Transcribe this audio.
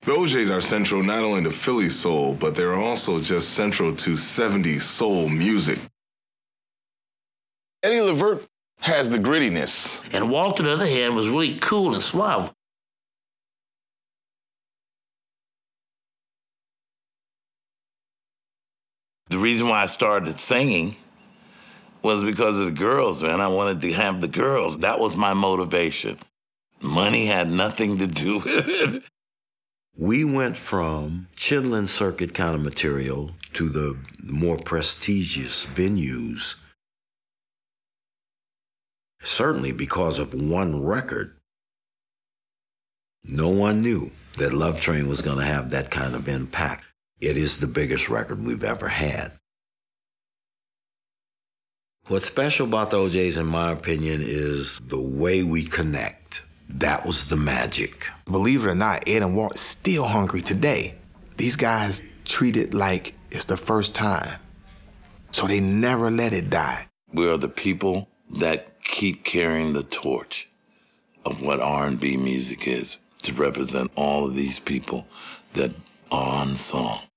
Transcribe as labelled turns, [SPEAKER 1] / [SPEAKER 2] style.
[SPEAKER 1] The OJs are central not only to Philly soul, but they're also just central to 70s soul music. Eddie Levert has the grittiness.
[SPEAKER 2] And Walter, on the other hand, was really cool and suave. The reason why I started singing was because of the girls, man. I wanted to have the girls. That was my motivation. Money had nothing to do with it.
[SPEAKER 3] We went from Chitlin Circuit kind of material to the more prestigious venues, certainly because of one record. No one knew that Love Train was going to have that kind of impact. It is the biggest record we've ever had. What's special about the OJs, in my opinion, is the way we connect. That was the magic.
[SPEAKER 4] Believe it or not, Ed and Walt still hungry today. These guys treat it like it's the first time. So they never let it die.
[SPEAKER 2] We are the people that keep carrying the torch of what R&B music is, to represent all of these people that are unsung.